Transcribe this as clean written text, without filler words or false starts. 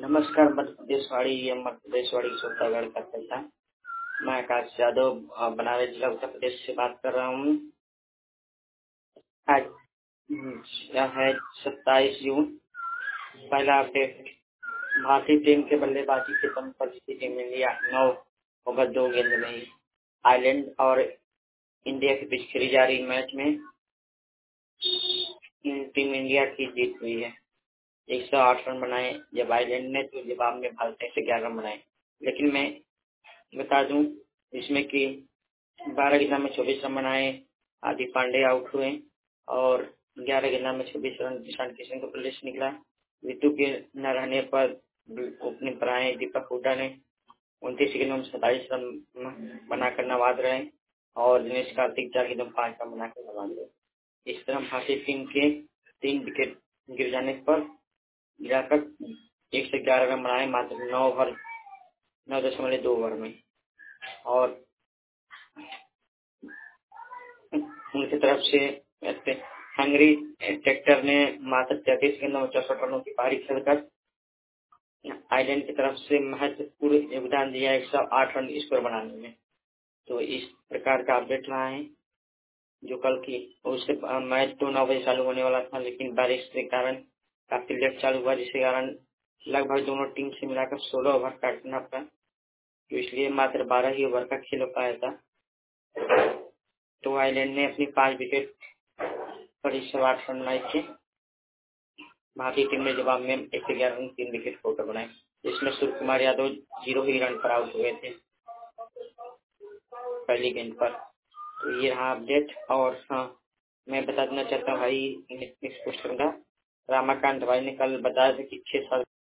नमस्कार मध्य प्रदेश वाड़ी ये मध्य प्रदेश वाड़ी श्रोतागण का था। मैं आकाश यादव बनारस जिला उत्तर प्रदेश से बात कर रहा हूँ। आज यह है 27 जून। पहला अपडेट, भारतीय टीम के बल्लेबाजी के दम पर जीती टीम इंडिया 9 ओवर 2 गेंद में। आयरलैंड और इंडिया के बीच खेली जा रही मैच में टीम इंडिया की जीत हुई है। 108 रन बनाए जब आयरलैंड ने, तो जवाब में भारत ने 11 रन बनाए। लेकिन मैं बता दूं इसमें कि 12 गेंद में 24 रन बनाए, हार्दिक पांड्या आउट हुए और 11 गेंद में 26 रन ईशान किशन का प्रदर्शन निकला। ऋतु के न रहने पर ओपनिंग पर आए दीपक हुड्डा ने 29 गेंदों में 27 रन बनाकर नवाज रहे और दिनेश कार्तिक 4 गेंदों में 5 रन बनाकर नवाज रहे। इस तरह भारतीय टीम के 3 विकेट गिर जाने पर गिराकर 111 रन बनाए मात्र 9.2 ओवर में। और उनकी तरफ से हंगरी ट्रैक्टर ने मात्र 33 गेंदों में 64 रनों की पारी खेलकर आयरलैंड की तरफ से महत्वपूर्ण योगदान दिया 108 रन स्कोर बनाने में। तो इस प्रकार का अपडेट रहा है। जो कल की उससे मैच तो 9 बजे चालू होने वाला था, लेकिन बारिश के कारण काफी लेट चालू हुआ, जिसके कारण लगभग दोनों टीम से मिलाकर 16 ओवर काटना पड़ा। तो इसलिए मात्र 12 ही ओवर का खेल हो पाया था। तो आयरलैंड ने अपनी 5 विकेट पर 108 रन बनाए थे। भारतीय टीम ने जवाब में 111 रन 3 विकेट खोकर बनाए, जिसमें सूर्य कुमार यादव 0 ही रन पर आउट हुए थे पहली गेंद पर। तो ये रहा अपडेट। और हाँ, मैं बता देना चाहता हूँ भाई, रामाकांत भाई ने कल बताया था कि 6 साल